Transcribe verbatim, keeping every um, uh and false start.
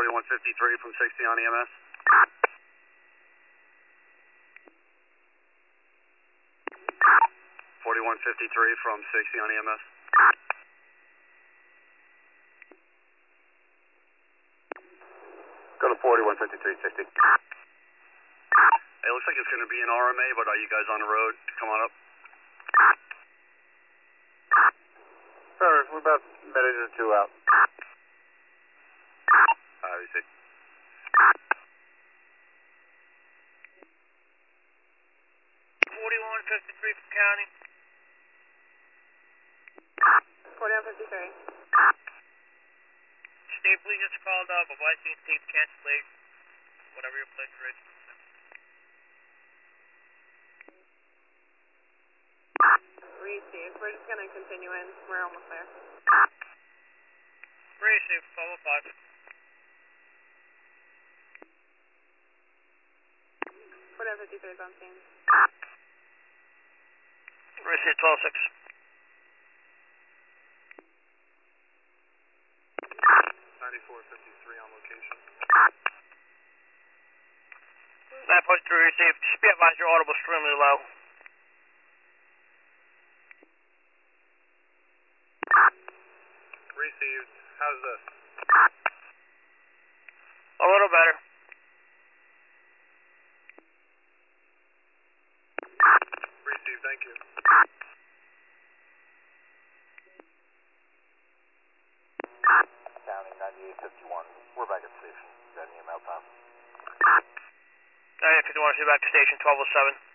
forty-one fifty-three from sixty on E M S. forty-one fifty-three from sixty on E M S. Go to forty-one fifty-three sixty. It looks like it's going to be an R M A, but are you guys on the road? Come on up. Sir, we're about a minute or two out. Uh, you see. forty-one fifty-three from county. forty-one fifty-three. Steve, please just called up a Y C T cancellation, whatever your place rate. Receive. We're just going to continue in. We're almost there. Receive, twelve oh five. forty-one fifty-three is on scene. Receive, twelve six. ninety-four fifty-three on location. nine point three, receive. Just be advised your audible extremely low. Received. How's this? A little better. Received, thank you. County ninety-eight fifty-one. We're back at station. Got any email time? ninety-eight fifty-one, receive back to station, twelve oh seven.